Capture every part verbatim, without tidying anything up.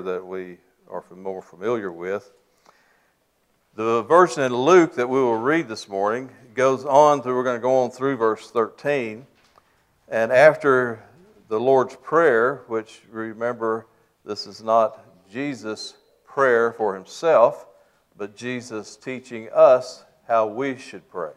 prayer that we are more familiar with. The version in Luke that we will read this morning goes on through, we're going to go on through verse thirteen. And after the Lord's Prayer, which remember, this is not Jesus' prayer for himself, but Jesus teaching us how we should pray.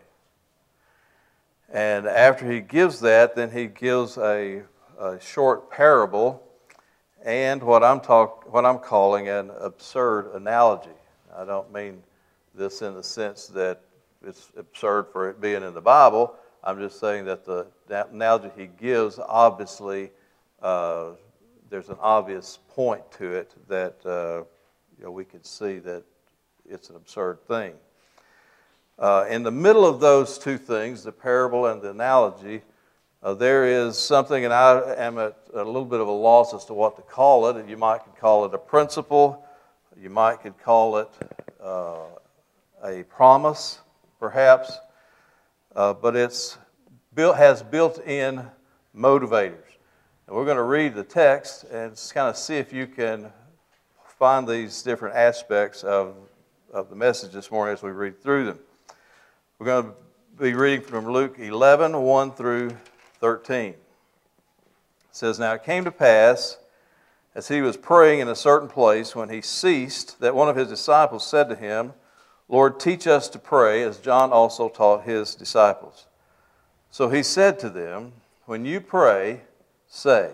And after he gives that, then he gives a, a short parable and what I'm talk, what I'm calling an absurd analogy. I don't mean this in the sense that it's absurd for it being in the Bible. I'm just saying that the that analogy he gives, obviously, uh, there's an obvious point to it that uh, you know, we can see that it's an absurd thing. Uh, in the middle of those two things, the parable and the analogy, uh, there is something, and I am at a little bit of a loss as to what to call it. You might could call it a principle. You might could call it uh, a promise, perhaps. Uh, but it's built, has built-in motivators. And we're going to read the text and just kind of see if you can find these different aspects of, of the message this morning as we read through them. We're going to be reading from Luke eleven, one through thirteen. It says, "Now it came to pass, as he was praying in a certain place, when he ceased, that one of his disciples said to him, 'Lord, teach us to pray, as John also taught his disciples.' So he said to them, 'When you pray, say,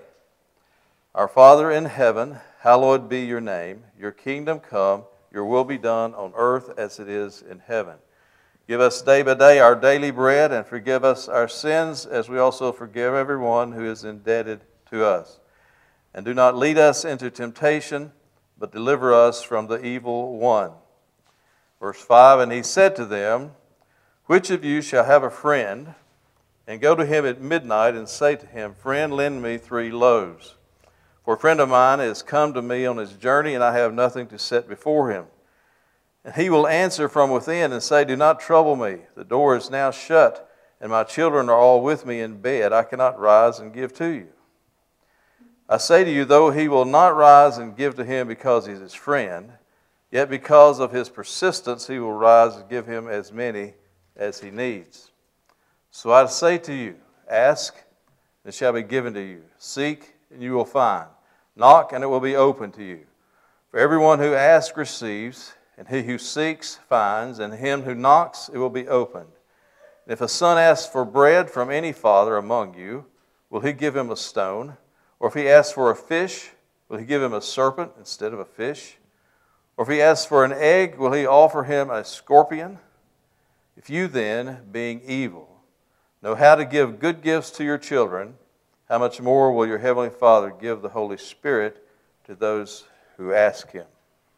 Our Father in heaven, hallowed be your name. Your kingdom come, your will be done on earth as it is in heaven. Give us day by day our daily bread, and forgive us our sins as we also forgive everyone who is indebted to us. And do not lead us into temptation, but deliver us from the evil one.' Verse five, "And he said to them, Which of you shall have a friend, and go to him at midnight, and say to him, Friend, lend me three loaves. For a friend of mine has come to me on his journey, and I have nothing to set before him. And he will answer from within and say, Do not trouble me. The door is now shut, and my children are all with me in bed. I cannot rise and give to you. I say to you, though he will not rise and give to him because he is his friend, yet because of his persistence he will rise and give him as many as he needs. So I say to you, ask, and it shall be given to you. Seek, and you will find. Knock, and it will be opened to you. For everyone who asks receives, and he who seeks finds, and him who knocks it will be opened. And if a son asks for bread from any father among you, will he give him a stone? Or if he asks for a fish, will he give him a serpent instead of a fish? Or if he asks for an egg, will he offer him a scorpion? If you then, being evil, know how to give good gifts to your children, how much more will your heavenly Father give the Holy Spirit to those who ask him?"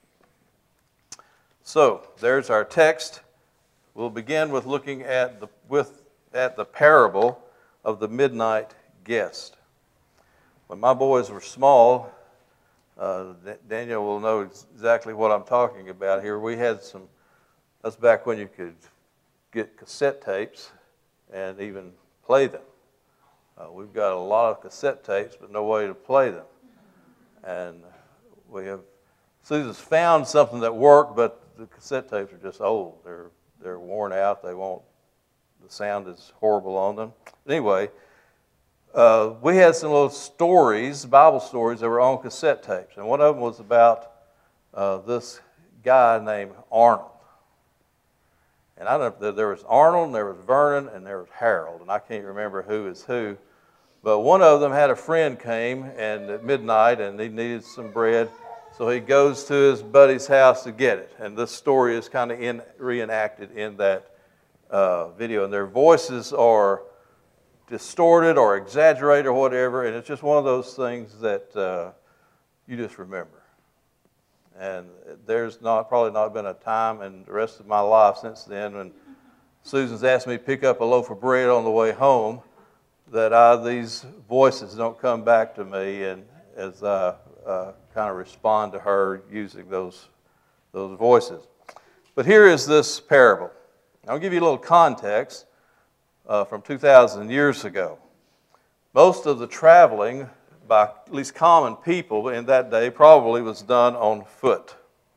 So, there's our text. We'll begin with looking at the, with, at the parable of the midnight guest. When my boys were small, uh, Daniel will know exactly what I'm talking about here. We had some, that's back when you could get cassette tapes and even play them. Uh, we've got a lot of cassette tapes, but no way to play them. And we have, Susan's found something that worked, but the cassette tapes are just old. They're they're worn out. They won't. The sound is horrible on them. Anyway, uh, we had some little stories, Bible stories, that were on cassette tapes, and one of them was about uh, this guy named Arnold. And I don't know, there was Arnold, and there was Vernon, and there was Harold, and I can't remember who is who. But one of them had a friend came and at midnight, and he needed some bread. So he goes to his buddy's house to get it. And this story is kind of in, reenacted in that uh, video. And their voices are distorted or exaggerated or whatever. And it's just one of those things that uh, you just remember. And there's not probably not been a time in the rest of my life since then when Susan's asked me to pick up a loaf of bread on the way home that I, these voices don't come back to me and as I uh, kind of respond to her using those, those voices. But here is this parable. I'll give you a little context uh, from two thousand years ago. Most of the traveling by at least common people in that day probably was done on foot.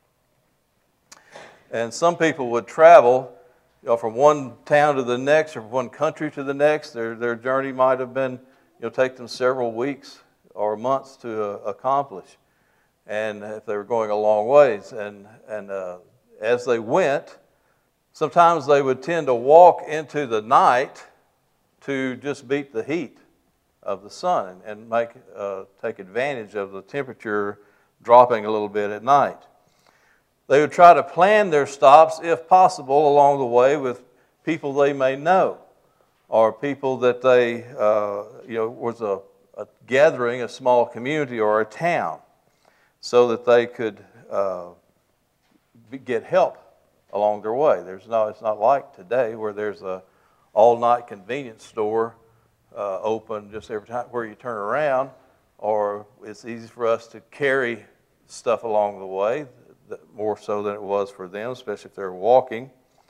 And some people would travel, you know, from one town to the next or from one country to the next. Their, their journey might have been, you know, take them several weeks or months to uh, accomplish. And if they were going a long ways. And, and uh, as they went, sometimes they would tend to walk into the night to just beat the heat of the sun and, and make, uh, take advantage of the temperature dropping a little bit at night. They would try to plan their stops, if possible, along the way with people they may know or people that they, uh, you know, was a, a gathering, a small community or a town, so that they could uh, be, get help along their way. There's no, it's not like today where there's a all-night convenience store uh, open just every time where you turn around, or it's easy for us to carry stuff along the way, more so than it was for them, especially if they're walking.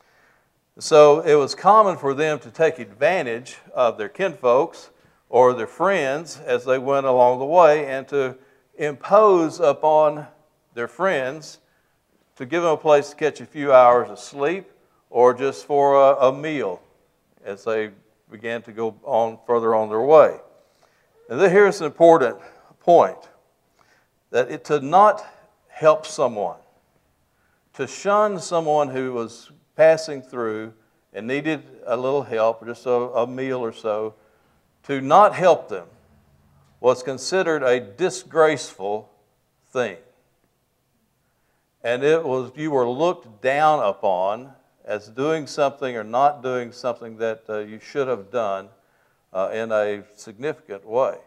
So it was common for them to take advantage of their kinfolks or their friends as they went along the way and to impose upon their friends to give them a place to catch a few hours of sleep or just for a, a meal as they began to go on further on their way. And then here's an important point, that it to not help someone, to shun someone who was passing through and needed a little help, just a, a meal or so, to not help them was considered a disgraceful thing. And it was, you were looked down upon as doing something or not doing something that uh, you should have done uh, in a significant way.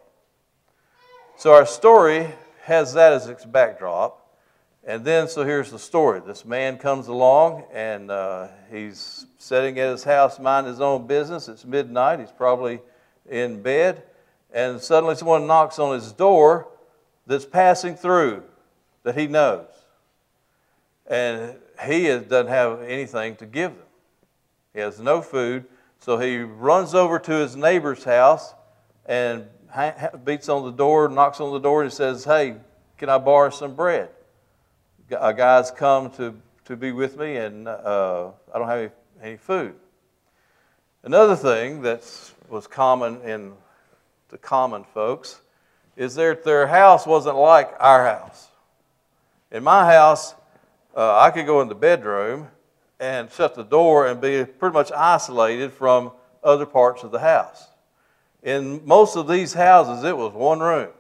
So our story has that as its backdrop. And then, so here's the story. This man comes along, and uh, he's sitting at his house, minding his own business. It's midnight. He's probably in bed. And suddenly someone knocks on his door that's passing through that he knows. And he is, doesn't have anything to give them. He has no food. So he runs over to his neighbor's house and ha- beats on the door, knocks on the door, and says, "Hey, can I borrow some bread? A guy's come to, to be with me, and uh, I don't have any, any food." Another thing that was common in the common folks is that their house wasn't like our house. In my house, uh, I could go in the bedroom and shut the door and be pretty much isolated from other parts of the house. In most of these houses, it was one room.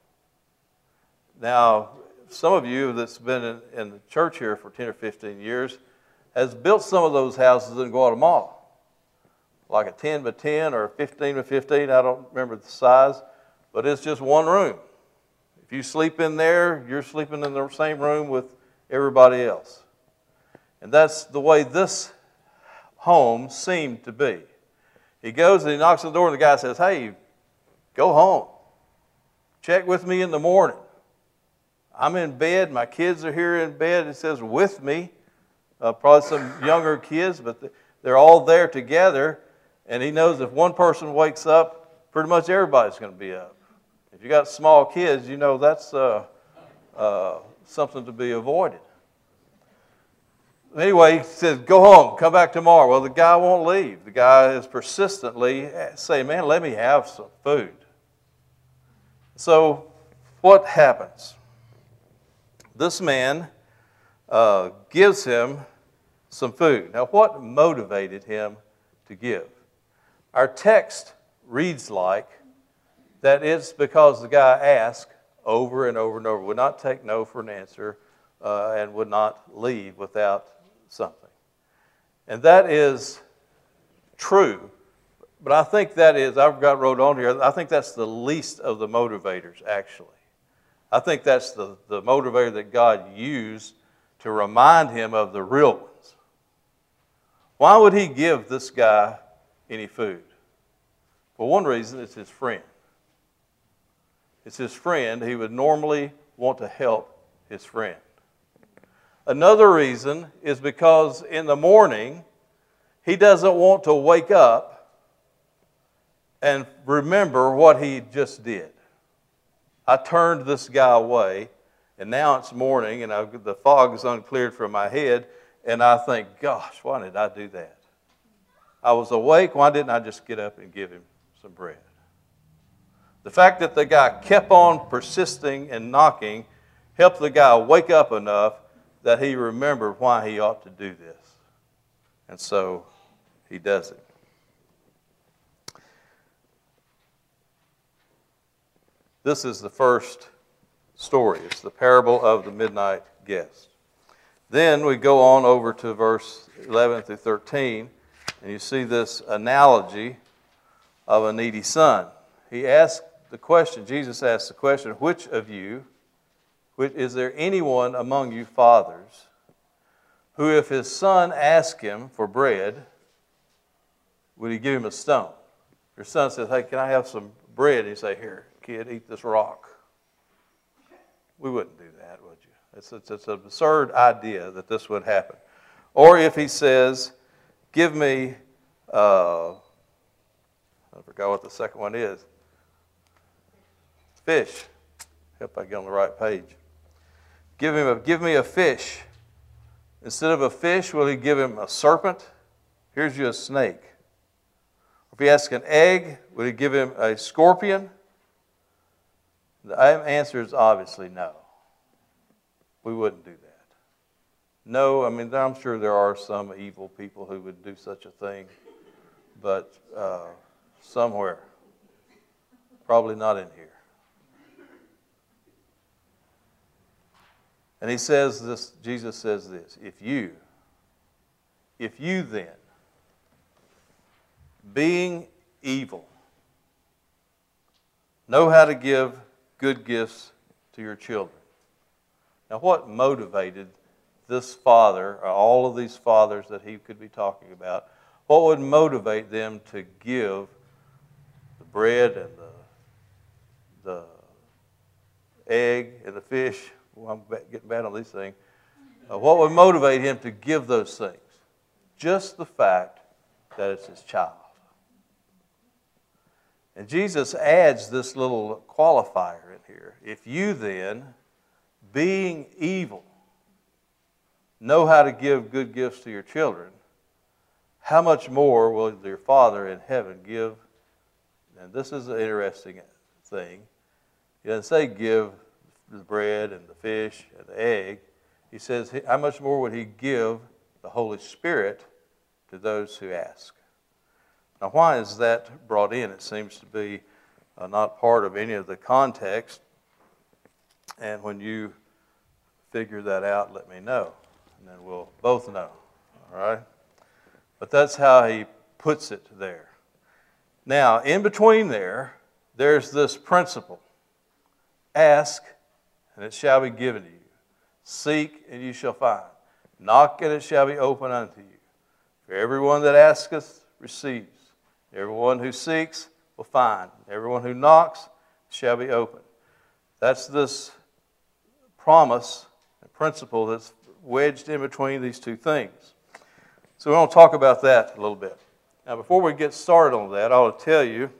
Now, some of you that's been in, in the church here for ten or fifteen years has built some of those houses in Guatemala, like a ten by ten or a fifteen by fifteen, I don't remember the size, but it's just one room. If you sleep in there, you're sleeping in the same room with everybody else. And that's the way this home seemed to be. He goes and he knocks on the door, and the guy says, "Hey, go home. Check with me in the morning. I'm in bed. My kids are here in bed." It says with me, uh, probably some younger kids, but they're all there together. And he knows if one person wakes up, pretty much everybody's going to be up. If you got small kids, you know that's uh, uh, something to be avoided. Anyway, he says, "Go home. Come back tomorrow." Well, the guy won't leave. The guy is persistently saying, "Man, let me have some food." So what happens? This man uh, gives him some food. Now, what motivated him to give? Our text reads like that it's because the guy asked over and over and over, would not take no for an answer, uh, and would not leave without something. And that is true, but I think that is, I've got wrote on here, I think that's the least of the motivators, actually. I think that's the, the motivator that God used to remind him of the real ones. Why would he give this guy any food? For one reason, it's his friend. It's his friend. He would normally want to help his friend. Another reason is because in the morning, he doesn't want to wake up and remember what he just did. I turned this guy away, and now it's morning, and I, the fog is uncleared from my head, and I think, gosh, why did I do that? I was awake. Why didn't I just get up and give him some bread? The fact that the guy kept on persisting and knocking helped the guy wake up enough that he remembered why he ought to do this. And so he does it. This is the first story. It's the parable of the midnight guest. Then we go on over to verse eleven through thirteen, and you see this analogy of a needy son. He asked the question, Jesus asked the question, which of you, which, is there anyone among you fathers who, if his son asked him for bread, would he give him a stone? Your son says, hey, can I have some bread? And you say, here, kid, eat this rock. We wouldn't do that, would you? It's, it's, it's an absurd idea that this would happen. Or if he says, give me, uh, I forgot what the second one is, fish. Hope I get on the right page. Give him a, give me a fish. Instead of a fish, will he give him a serpent? Here's you a snake. If he asks an egg, would he give him a scorpion? The answer is obviously no. We wouldn't do that. No, I mean, I'm sure there are some evil people who would do such a thing, but uh, somewhere, probably not in here. And he says this, Jesus says this, if you, if you then, being evil, know how to give good gifts to your children. Now, what motivated this father, or all of these fathers that he could be talking about, what would motivate them to give the bread and the, the egg and the fish? Well, I'm getting bad on these things. Uh, what would motivate him to give those things? Just the fact that it's his child. And Jesus adds this little qualifier in here. If you then, being evil, know how to give good gifts to your children, how much more will your Father in heaven give? And this is an interesting thing. He doesn't say give the bread and the fish and the egg. He says, how much more would he give the Holy Spirit to those who ask? Now, why is that brought in? It seems to be uh, not part of any of the context. And when you figure that out, let me know. And then we'll both know. All right? But that's how he puts it there. Now, in between there, there's this principle. Ask, and it shall be given to you. Seek, and you shall find. Knock, and it shall be opened unto you. For everyone that asketh receives. Everyone who seeks will find. Everyone who knocks shall be opened. That's this promise and principle that's wedged in between these two things. So we want to talk about that a little bit. Now, before we get started on that, I want to tell you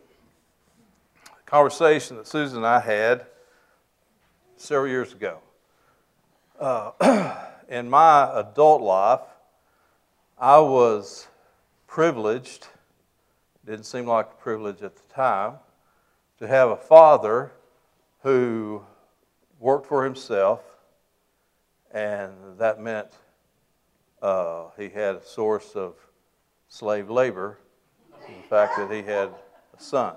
a conversation that Susan and I had several years ago. Uh, in my adult life, I was privileged, didn't seem like a privilege at the time, to have a father who worked for himself, and that meant uh, he had a source of slave labor, the fact that he had a son.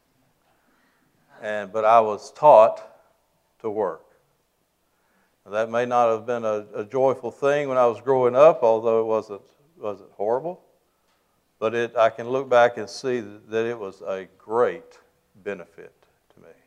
And but I was taught to work. Now, that may not have been a, a joyful thing when I was growing up, although it wasn't wasn't horrible. But it, I can look back and see that, that it was a great benefit to me.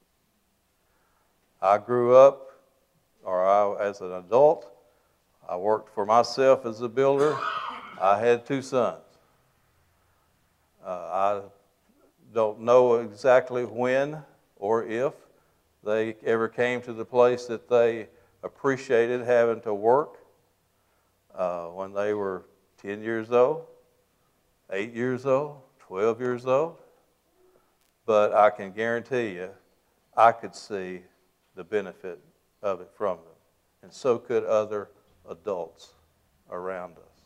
I grew up, or I, as an adult, I worked for myself as a builder. I had two sons. Uh, I don't know exactly when or if they ever came to the place that they appreciated having to work. Uh, when they were ten years old, eight years old, twelve years old. But I can guarantee you, I could see the benefit of it from them. And so could other adults around us.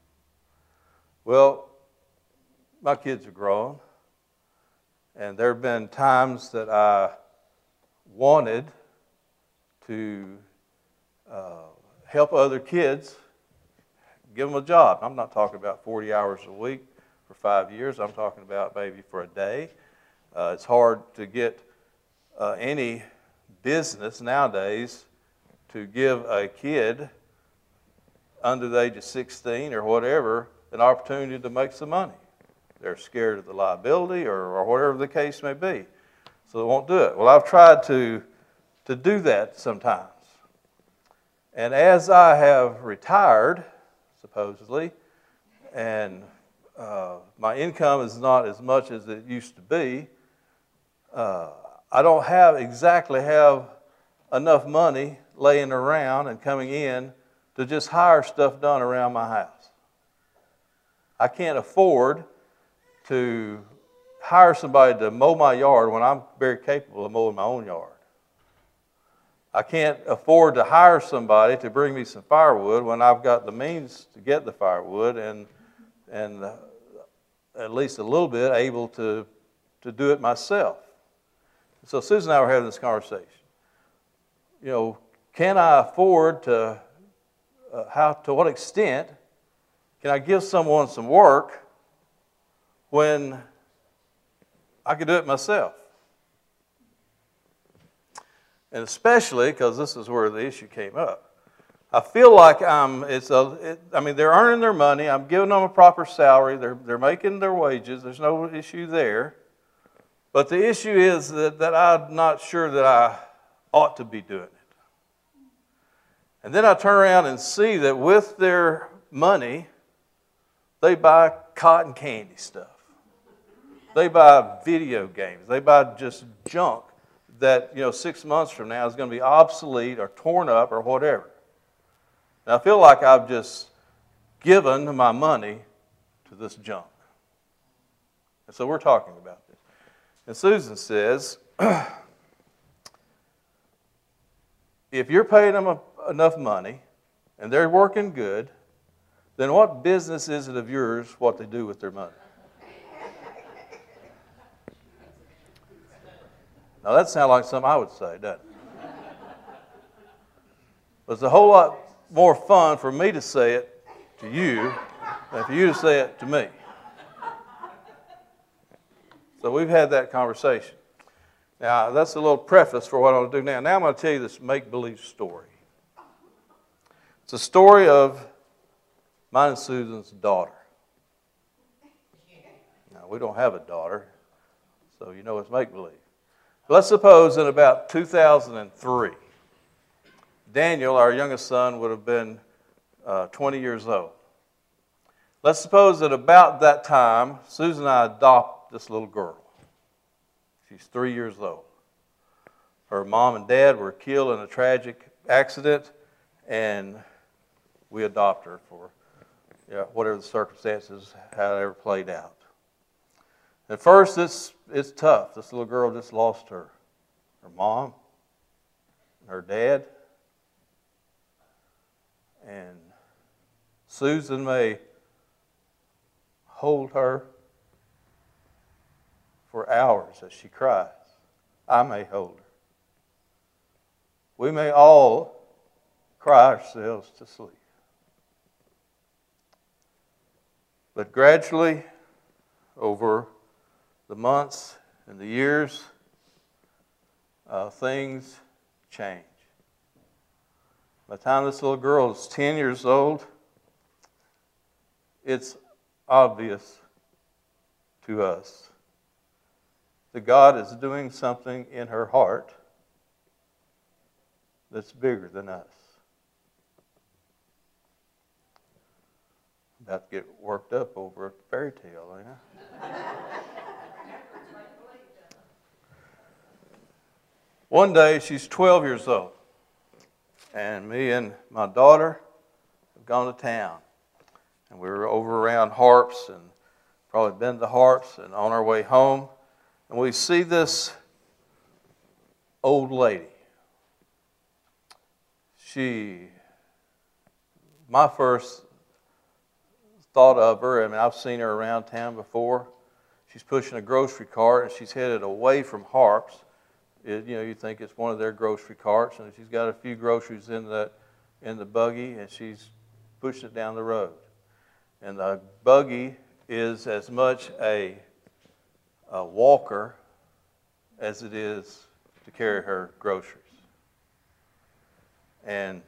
Well, my kids are grown, and there have been times that I wanted to uh, help other kids, give them a job. I'm not talking about forty hours a week for five years. I'm talking about maybe for a day. Uh, it's hard to get uh, any business nowadays to give a kid under the age of sixteen or whatever an opportunity to make some money. They're scared of the liability or, or whatever the case may be. So they won't do it. Well, I've tried to, to do that sometimes. And as I have retired, supposedly, and uh, my income is not as much as it used to be, uh, I don't have exactly have enough money laying around and coming in to just hire stuff done around my house. I can't afford to hire somebody to mow my yard when I'm very capable of mowing my own yard. I can't afford to hire somebody to bring me some firewood when I've got the means to get the firewood and, and uh, at least a little bit able to, to do it myself. So Susan and I were having this conversation. You know, can I afford to, uh, how, to what extent can I give someone some work when I could do it myself? And especially because this is where the issue came up. I feel like I'm, it's a, it, I mean, they're earning their money. I'm giving them a proper salary. They're, they're making their wages. There's no issue there. But the issue is that, that I'm not sure that I ought to be doing it. And then I turn around and see that with their money, they buy cotton candy stuff. They buy video games. They buy just junk that, you know, six months from now is going to be obsolete or torn up or whatever. And I feel like I've just given my money to this junk. And so we're talking about this. And Susan says, if you're paying them a, enough money and they're working good, then what business is it of yours what they do with their money? Now that sounds like something I would say, doesn't it? But it's a whole lot more fun for me to say it to you than for you to say it to me. So we've had that conversation. Now that's a little preface for what I'll do now. Now I'm going to tell you this make-believe story. It's a story of mine and Susan's daughter. Now, we don't have a daughter, so you know it's make-believe. Let's suppose in about two thousand three, Daniel, our youngest son, would have been uh, twenty years old. Let's suppose that about that time, Susan and I adopt this little girl. She's three years old. Her mom and dad were killed in a tragic accident, and we adopt her for yeah, whatever the circumstances, how it ever played out. At first, it's, it's tough. This little girl just lost her, her mom, her dad, and Susan may hold her for hours as she cries. I may hold her. We may all cry ourselves to sleep. But gradually, over the months and the years, uh, things change. By the time this little girl is ten years old, it's obvious to us that God is doing something in her heart that's bigger than us. About to get worked up over a fairy tale, ain't I? One day, she's twelve years old, and me and my daughter have gone to town. And we were over around Harps and probably been to Harps and on our way home. And we see this old lady. She, my first thought of her, I mean, I've seen her around town before. She's pushing a grocery cart, and she's headed away from Harps. It, you know, you think it's one of their grocery carts, and she's got a few groceries in the in the buggy, and she's pushing it down the road. And the buggy is as much a, a walker as it is to carry her groceries. And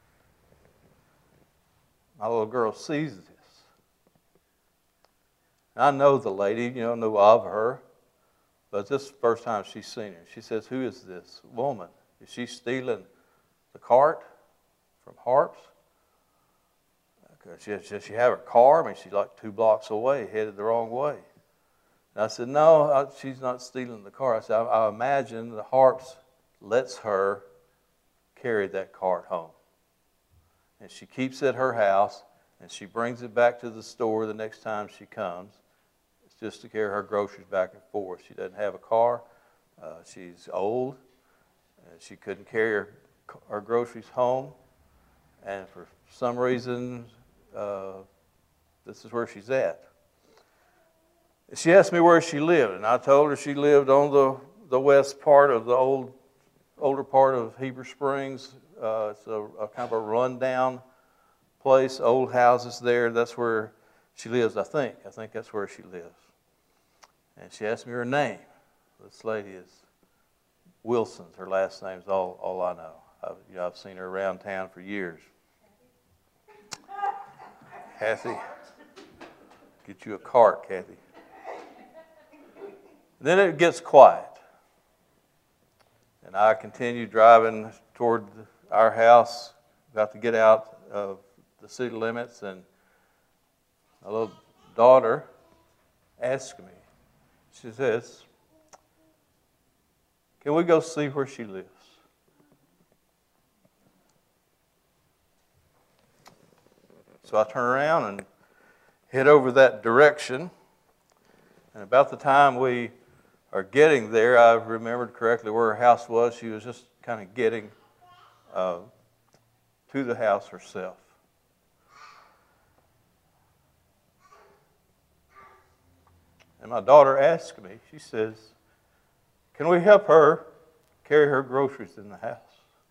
my little girl sees this. I know the lady, you know, know of her, but this is the first time she's seen her. She says, "Who is this woman? Is she stealing the cart from Harps? Does she, she have her car? I mean, she's like two blocks away, headed the wrong way." And I said, "No, I, she's not stealing the car." I said, I, I imagine the Harps lets her carry that cart home. And she keeps it at her house, and she brings it back to the store the next time she comes. It's just to carry her groceries back and forth. She doesn't have a car. Uh, she's old. And she couldn't carry her, her groceries home. And for some reason, uh, this is where she's at. She asked me where she lived, and I told her she lived on the, the west part of the old, older part of Heber Springs. Uh, it's a, a kind of a rundown place, old houses there. That's where she lives, I think. I think that's where she lives. And she asked me her name. This lady is Wilson. Her last name's all, all I know. I've, you know. I've seen her around town for years. Kathy, get you a cart, Kathy. Then it gets quiet. And I continue driving toward our house, about to get out of the city limits, and my little daughter asked me, she says, "Can we go see where she lives?" So I turn around and head over that direction, and about the time we are getting there, I remembered correctly where her house was. She was just kind of getting uh, to the house herself. And my daughter asked me, she says, "Can we help her carry her groceries in the house?"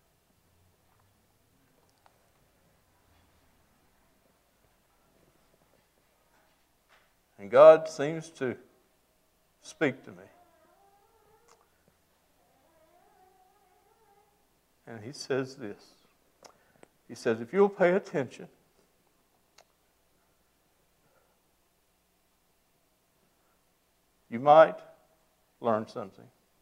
And God seems to speak to me. And He says this. He says, if you'll pay attention, you might learn something.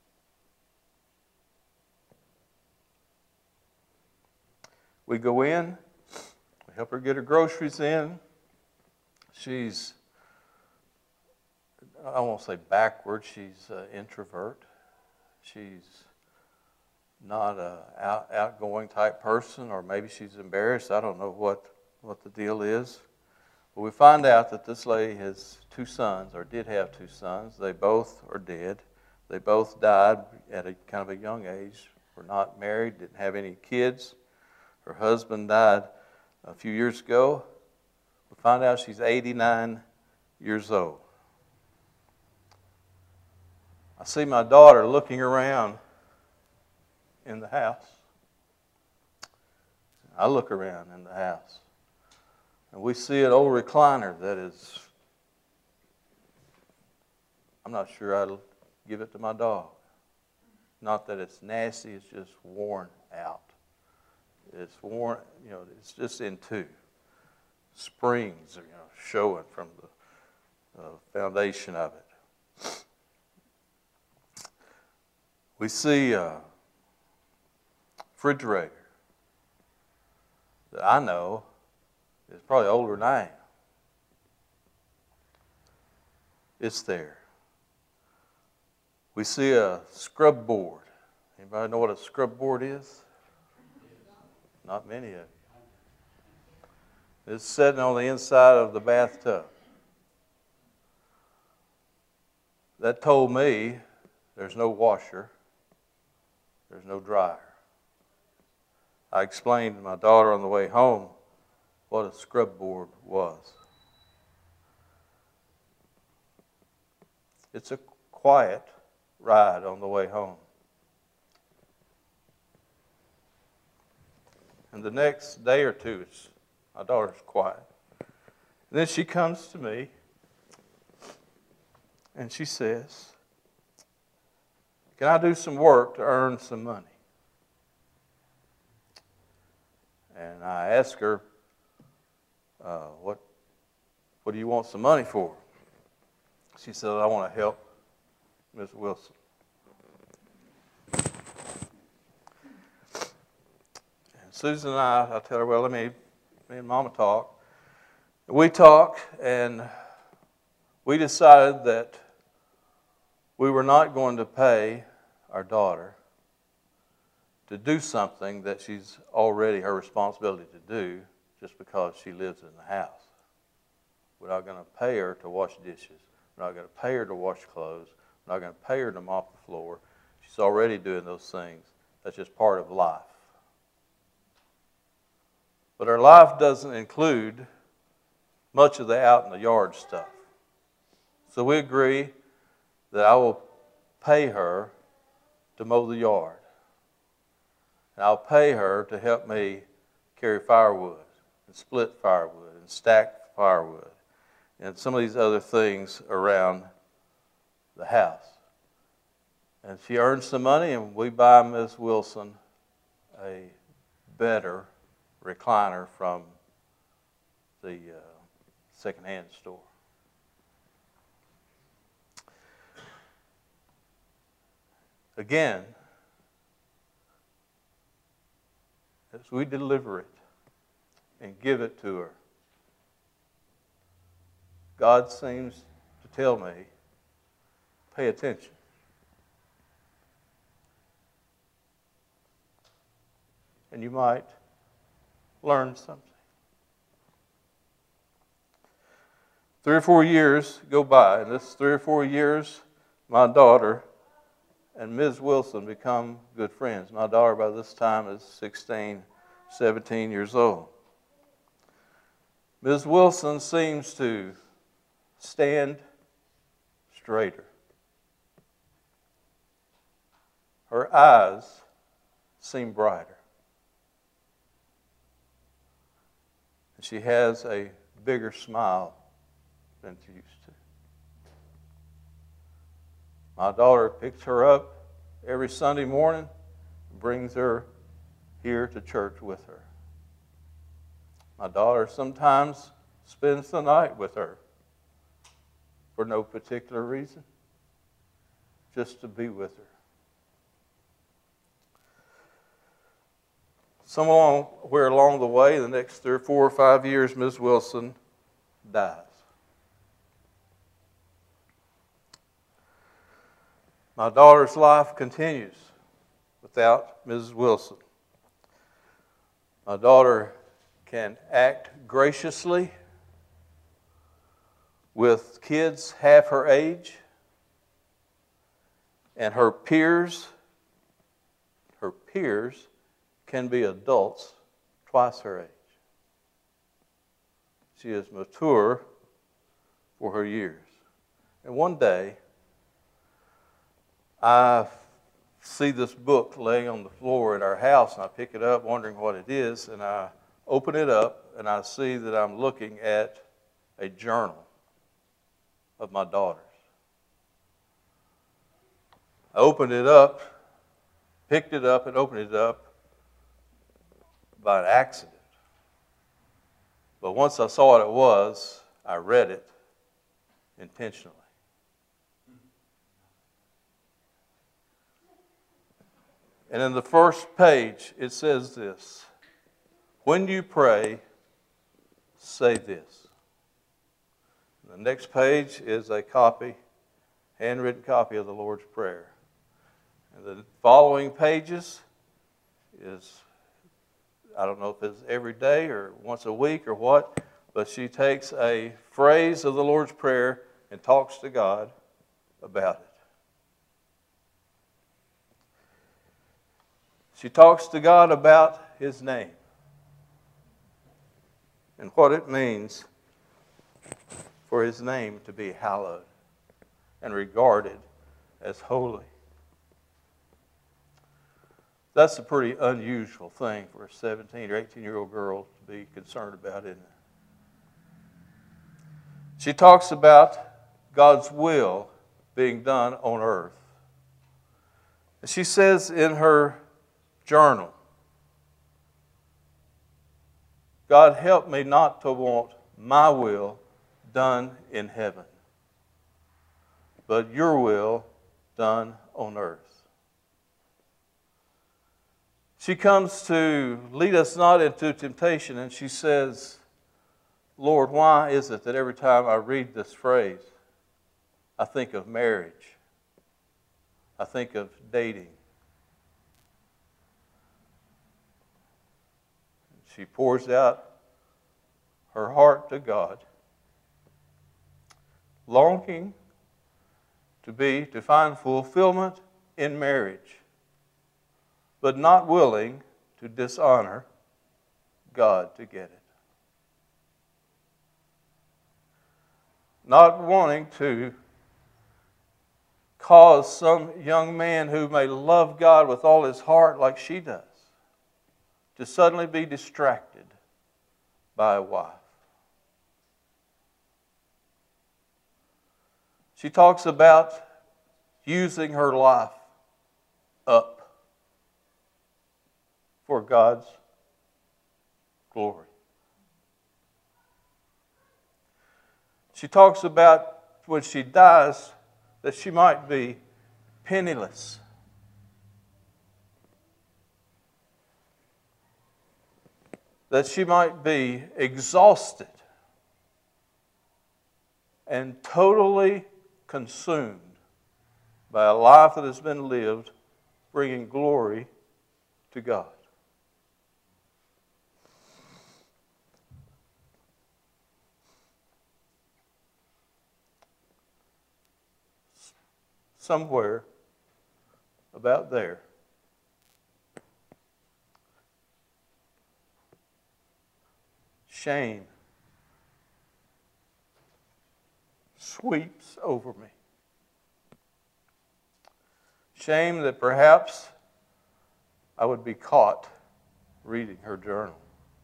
We go in, we help her get her groceries in. She's, I won't say backward, she's an introvert. She's not an out, outgoing type person, or maybe she's embarrassed. I don't know what, what the deal is. But we find out that this lady has two sons, or did have two sons. They both are dead. They both died at a kind of a young age, were not married, didn't have any kids. Her husband died a few years ago. We find out she's eighty-nine years old. I see my daughter looking around in the house. I look around in the house, and we see an old recliner that is, I'm not sure I'd give it to my dog. Not that it's nasty, it's just worn out. It's worn, you know, it's just in two. Springs are, you know, showing from the uh, foundation of it. We see a refrigerator that I know is probably older than I am. It's there. We see a scrub board. Anybody know what a scrub board is? Not many of you. It's sitting on the inside of the bathtub. That told me there's no washer. There's no dryer. I explained to my daughter on the way home what a scrub board was. It's a quiet ride on the way home. And the next day or two, it's, my daughter's quiet. And then she comes to me and she says, "Can I do some work to earn some money?" And I asked her, uh, what, what do you want some money for? She said, "I want to help Miss Wilson." And Susan and I, I tell her, well, let me, me and Mama talk. We talk, and we decided that we were not going to pay our daughter to do something that she's already her responsibility to do just because she lives in the house. We're not going to pay her to wash dishes. We're not going to pay her to wash clothes. We're not going to pay her to mop the floor. She's already doing those things. That's just part of life. But her life doesn't include much of the out in the yard stuff. So we agree that I will pay her to mow the yard. And I'll pay her to help me carry firewood and split firewood and stack firewood and some of these other things around the house. And she earns some money, and we buy Miss Wilson a better recliner from the uh, secondhand store. Again, as we deliver it and give it to her, God seems to tell me, pay attention. And you might learn something. Three or four years go by, and this three or four years, my daughter and Miz Wilson become good friends. My daughter by this time is sixteen, seventeen years old. Miz Wilson seems to stand straighter. Her eyes seem brighter. And she has a bigger smile than she used to. My daughter picks her up every Sunday morning and brings her here to church with her. My daughter sometimes spends the night with her for no particular reason, just to be with her. Somewhere along the way, the next three or four or five years, Miz Wilson dies. My daughter's life continues without Missus Wilson. My daughter can act graciously with kids half her age, and her peers, her peers can be adults twice her age. She is mature for her years. And one day, I see this book laying on the floor at our house, and I pick it up wondering what it is, and I open it up, and I see that I'm looking at a journal of my daughter's. I opened it up, picked it up, and opened it up by an accident. But once I saw what it was, I read it intentionally. And in the first page, it says this: when you pray, say this. The next page is a copy, handwritten copy of the Lord's Prayer. And the following pages is, I don't know if it's every day or once a week or what, but she takes a phrase of the Lord's Prayer and talks to God about it. She talks to God about His name and what it means for His name to be hallowed and regarded as holy. That's a pretty unusual thing for a seventeen or eighteen-year-old girl to be concerned about, isn't it? She talks about God's will being done on earth. She says in her journal, God, help me not to want my will done in heaven, but your will done on earth. She comes to lead us not into temptation, and she says, Lord, why is it that every time I read this phrase, I think of marriage? I think of dating. She pours out her heart to God, longing to be, to find fulfillment in marriage, but not willing to dishonor God to get it. Not wanting to cause some young man who may love God with all his heart like she does to suddenly be distracted by a wife. She talks about using her life up for God's glory. She talks about when she dies that she might be penniless. That she might be exhausted and totally consumed by a life that has been lived, bringing glory to God. Somewhere about there, shame sweeps over me. Shame that perhaps I would be caught reading her journal.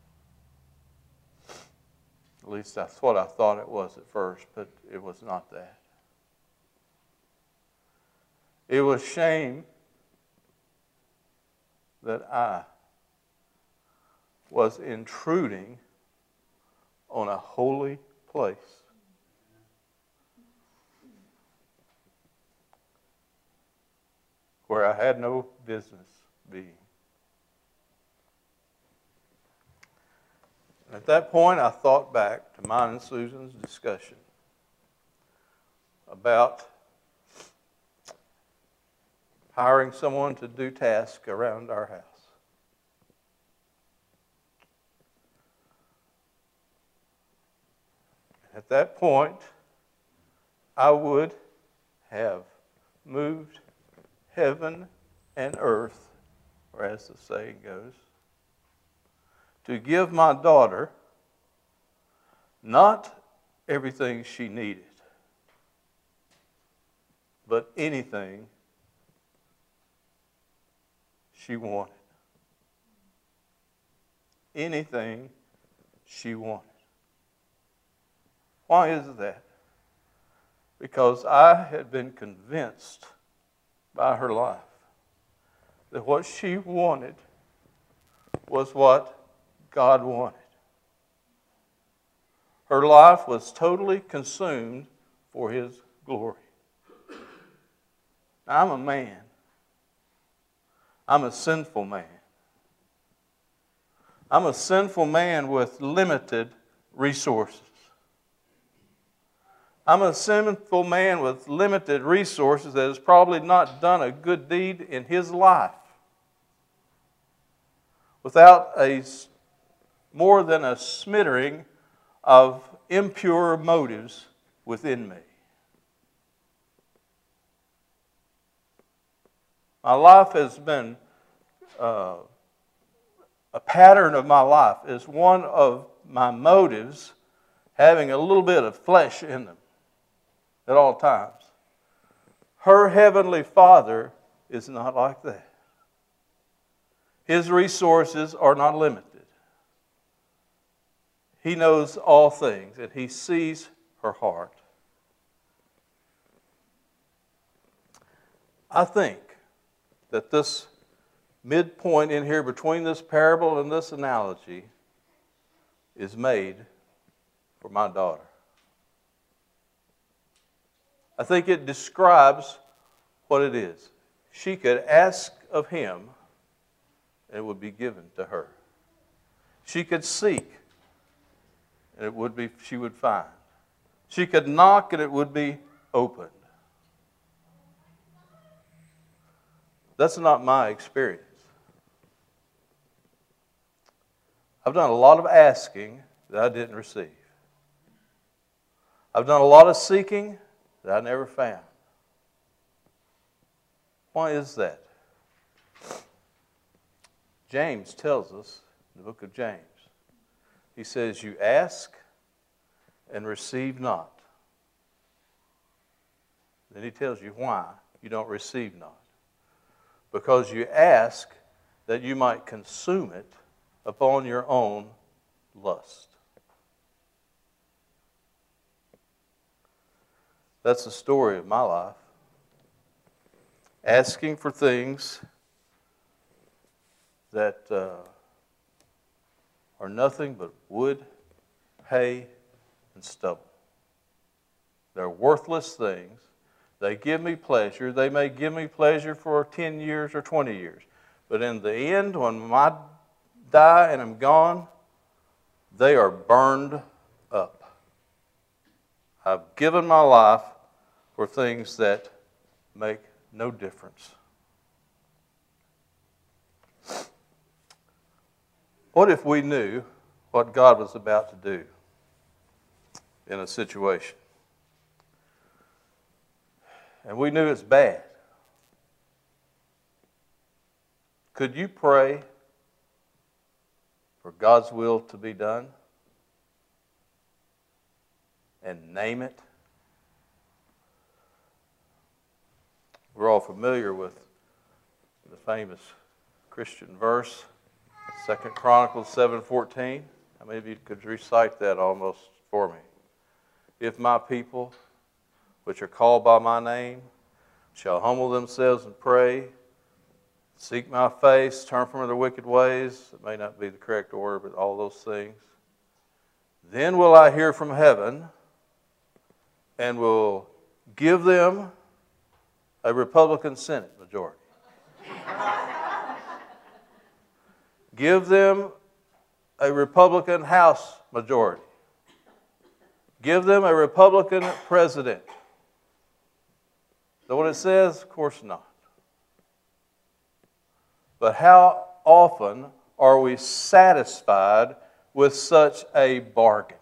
At least that's what I thought it was at first, but it was not that. It was shame that I was intruding on a holy place. Where I had no business being. At that point, I thought back to mine and Susan's discussion about hiring someone to do tasks around our house. At that point, I would have moved heaven and earth, or as the saying goes, to give my daughter not everything she needed, but anything she wanted. Anything she wanted. Why is that? Because I had been convinced by her life that what she wanted was what God wanted. Her life was totally consumed for His glory. Now, I'm a man. I'm a sinful man. I'm a sinful man with limited resources. I'm a sinful man with limited resources that has probably not done a good deed in his life without a more than a smattering of impure motives within me. My life has been uh, a pattern of my life, is one of my motives having a little bit of flesh in them at all times. Her heavenly Father is not like that. His resources are not limited. He knows all things, and He sees her heart. I think that this midpoint in here between this parable and this analogy is made for my daughter. I think it describes what it is. She could ask of Him, and it would be given to her. She could seek, and it would be, she would find. She could knock, and it would be opened. That's not my experience. I've done a lot of asking that I didn't receive. I've done a lot of seeking that I never found. Why is that? James tells us in the book of James, he says, you ask and receive not. Then he tells you why you don't receive not. Because you ask that you might consume it upon your own lust. That's the story of my life. Asking for things that uh, are nothing but wood, hay, and stubble. They're worthless things. They give me pleasure. They may give me pleasure for ten years or twenty years. But in the end, when I die and am gone, they are burned up. I've given my life for things that make no difference. What if we knew what God was about to do in a situation? And we knew it's bad. Could you pray for God's will to be done and name it? We're all familiar with the famous Christian verse, Second Chronicles seven fourteen. How many of you could recite that almost for me? If my people, which are called by my name, shall humble themselves and pray, seek my face, turn from their wicked ways. It may not be the correct order, but all those things. Then will I hear from heaven and will give them a Republican Senate majority. Give them a Republican House majority. Give them a Republican president. Is that what it says? Of course not. But how often are we satisfied with such a bargain?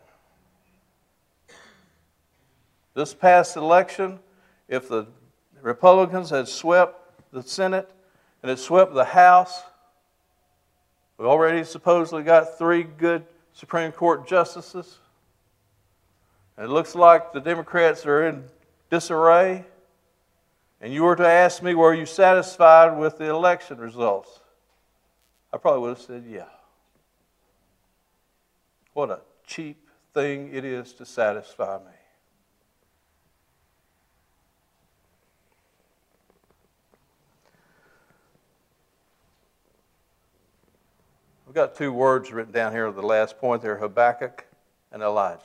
This past election, if the Republicans had swept the Senate and had swept the House, we already supposedly got three good Supreme Court justices. And it looks like the Democrats are in disarray. And you were to ask me, were you satisfied with the election results? I probably would have said, yeah. What a cheap thing it is to satisfy me. We've got two words written down here at the last point there, Habakkuk and Elijah.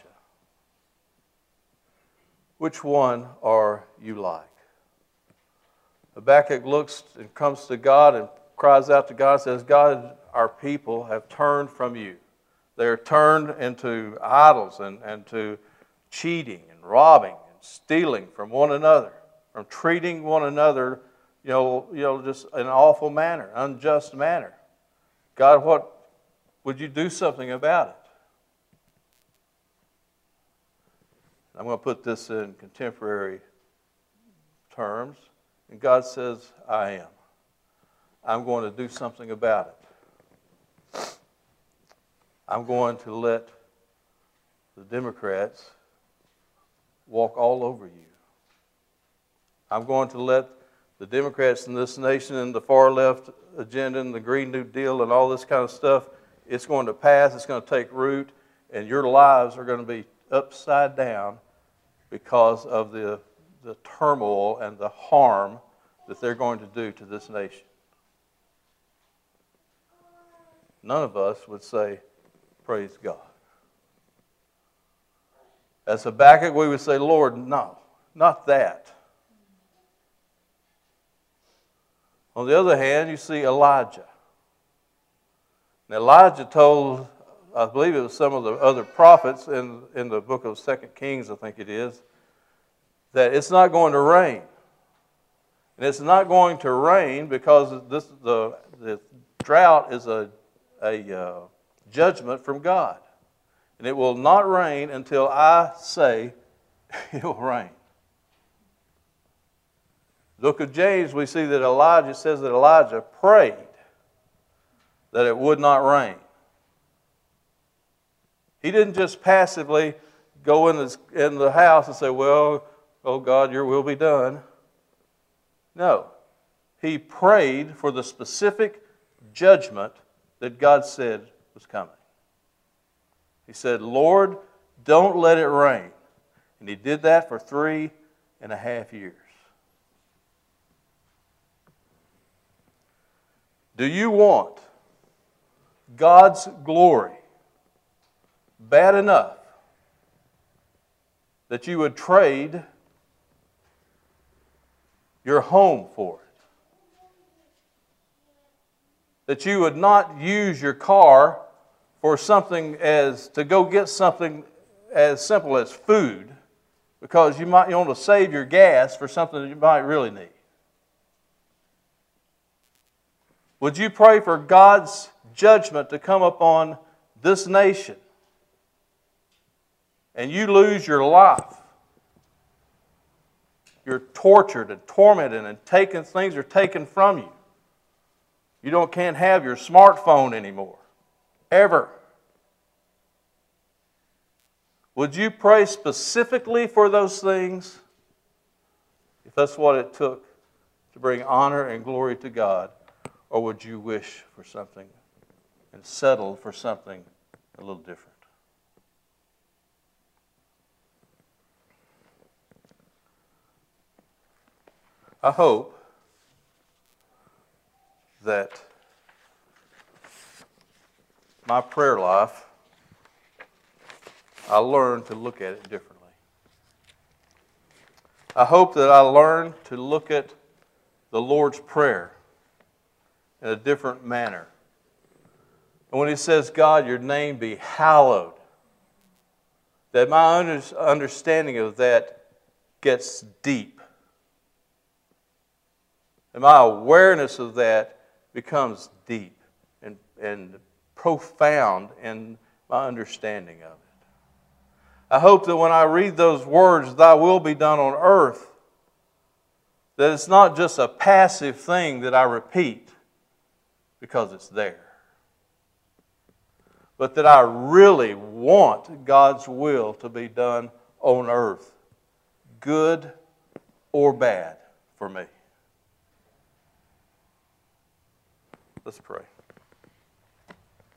Which one are you like? Habakkuk looks and comes to God and cries out to God and says, God, our people have turned from you. They are turned into idols and, and to cheating and robbing and stealing from one another, from treating one another, you know, you know, just in an awful manner, unjust manner. God, what would you do something about it? I'm going to put this in contemporary terms. And God says, I am. I'm going to do something about it. I'm going to let the Democrats walk all over you. I'm going to let the Democrats in this nation and the far left agenda and the Green New Deal and all this kind of stuff, it's going to pass, it's going to take root, and your lives are going to be upside down because of the, the turmoil and the harm that they're going to do to this nation. None of us would say, praise God. As Habakkuk, we would say, Lord, no, not that. On the other hand, you see Elijah. And Elijah told, I believe it was some of the other prophets in, in the book of Second Kings, I think it is, that it's not going to rain. And it's not going to rain because this, the, the drought is a, a uh, judgment from God. And it will not rain until I say it will rain. The book of James, we see that Elijah says that Elijah prayed that it would not rain. He didn't just passively go in the, in the house and say, well, oh God, your will be done. No. He prayed for the specific judgment that God said was coming. He said, Lord, don't let it rain. And he did that for three and a half years. Do you want God's glory bad enough that you would trade your home for it? That you would not use your car for something as to go get something as simple as food because you might you want to save your gas for something that you might really need? Would you pray for God's judgment to come upon this nation and you lose your life? You're tortured and tormented and taken, things are taken from you. You don't can't have your smartphone anymore. Ever. Would you pray specifically for those things if that's what it took to bring honor and glory to God? Or would you wish for something and settle for something a little different? I hope that my prayer life, I learned to look at it differently. I hope that I learned to look at the Lord's Prayer in a different manner. And when he says, God, your name be hallowed, that my understanding of that gets deep. And my awareness of that becomes deep and, and profound in my understanding of it. I hope that when I read those words, thy will be done on earth, that it's not just a passive thing that I repeat because it's there, but that I really want God's will to be done on earth, good or bad for me. Let's pray.